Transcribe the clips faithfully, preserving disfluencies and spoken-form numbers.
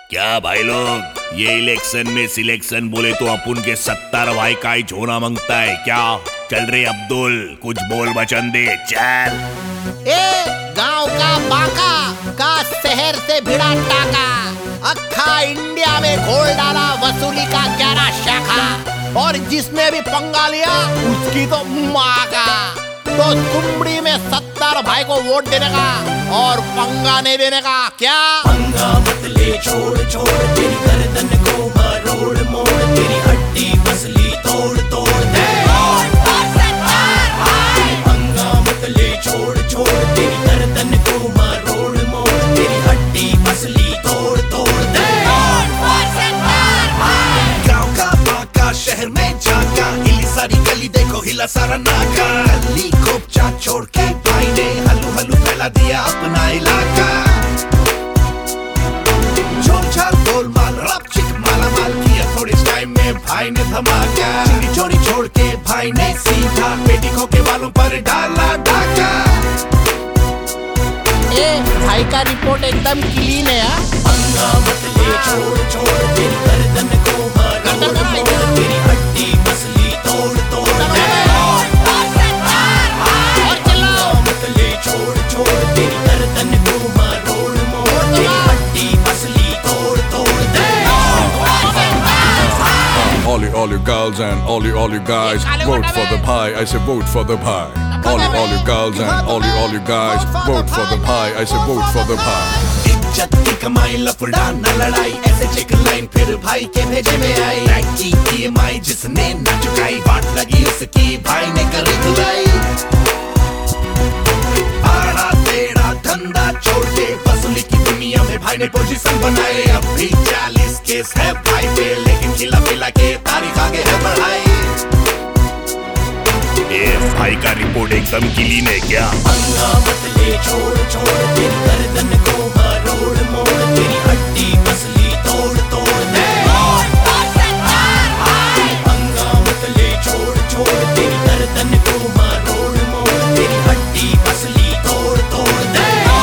क्या भाई लोग, ये इलेक्शन में सिलेक्शन बोले तो अपन के सत्तर भाई का ही झोना मांगता है क्या? चल रे अब्दुल, कुछ बोल बचन दे, चल। ए गांव का बाका का शहर से भिड़ा टाका, अखा इंडिया में घोल डाला वसूली का ग्यारह शाखा, और जिसने भी पंगा लिया उसकी तो माँ का। तो सुमड़ी में सत्तर भाई को वोट देने का और पंगा नहीं देने का क्या? पंगा मत ले, छोड़ छोड़ तेरी गर्दन को मरोड़ मोड़, तेरी हड्डी मसली तोड़ तोड़ दे। पंगा मत ले, छोड़ छोड़ तेरी गर्दन को मरोड़ मोड़, तेरी हड्डी मसली तोड़ तोड़ दे। गाँव का बाका शहर में झाका, हिली सारी गली देखो हिला सारा नाका। गली खोपचा छोड़ के भाई ने हल्लू हल्लू फैला दिया अपना इलाका। छोड़ छाल गोलमाल रप चिक माला माल किया थोड़े टाइम में भाई ने धमाका। चोरी चोरी छोड़ के भाई ने सीधा पेटी खो के बालों पर डाला डाका। ए भाई का रिपोर्ट एकदम क्लीन है। पंगा मत ले, छोड़ छोड़ तेरी गर्दन को मरोड़ मोड़, तेरी हड्डी मसली तोड़ तोड़ दे। पंगा मत ले, छोड़ छोड़ तेरी गर्दन को मरोड़ मोड़, तेरी हड्डी मसली तोड़ तोड़ दे। All you, all you girls and all you, all you guys, vote for the pie. I say vote for the pie. All you, all you girls and all you, all you guys, vote for the pie. I say vote for the pie. इज्जत की कमाई लफड़ा न लड़ाई, ऐसे check line फिर भाई के भेजे में आई। बैंक की ई एम आई जिसने न चुकाई, बात लगी उसकी भाई ने करी धुलाई। आड़ा टेढ़ा धंधा छोड़ के वसूली की दुनिया में भाई ने पोजीशन बनाई। अब भी चालीस केस है भाई पे, लेकिन खिला पिला के तारीख आगे है बढ़ाई। ये भाई का रिपोर्ट एकदम क्लीन है क्या? पंगा मत ले, छोड़ छोड़ तेरी गर्दन को मरोड़ मोड़, तेरी हड्डी मसली तोड़ तोड़ दे। पंगा मत ले, छोड़ छोड़ तेरी गर्दन को मरोड़ मोड़, तेरी हड्डी मसली तोड़ तोड़ दे।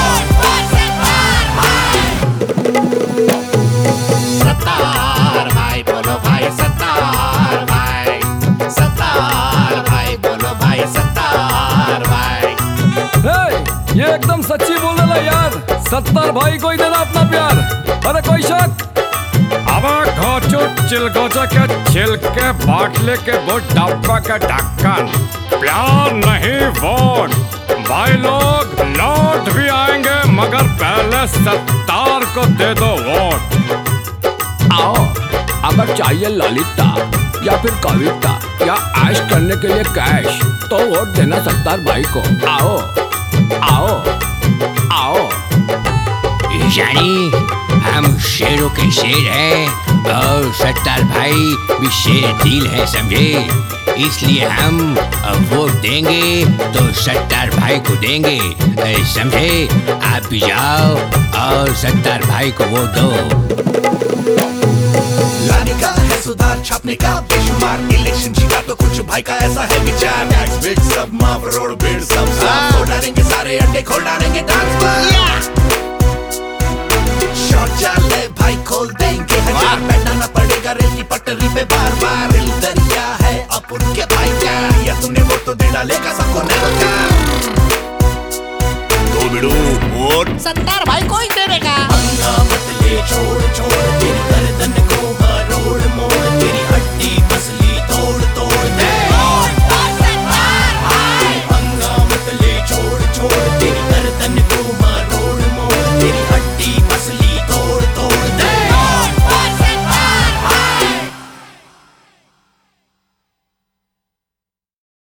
सत्तार भाई बोलो भाई, सत्तार भाई, सत्तार भाई बोलो भाई, सत्तार भाई। हे, ये एकदम सच्ची बोल रहा यार, सत्तर भाई को ही देना अपना प्यार। अरे कोई शक? अब घोचो चिलगोचा के छिल के बाटले के वो डब्बा का ढक्कन, प्यार नहीं वोट। भाई लोग नोट भी आएंगे मगर पहले सत्तार को दे दो वोट। आओ, अगर चाहिए ललिता या फिर कविता या ऐश करने के लिए कैश, तो वोट देना सत्तार भाई को। आओ आओ आओ। यानी हम शेरों के शेर हैं और सत्तार भाई भी शेर दिल है, समझे? इसलिए हम वोट देंगे तो सत्तार भाई को देंगे, समझे? आप भी जाओ और सत्तार भाई को वोट दो। लाने का है सुधार, छापने का बेशुमार, इलेक्शन जीता तो कुछ भाई का ऐसा है विचार। टैक्स बिग सब माफ, रोड बिल्ड सब साफ, खोल डालेंगे सारे अड्डे, खोल डालेंगे डांस बार।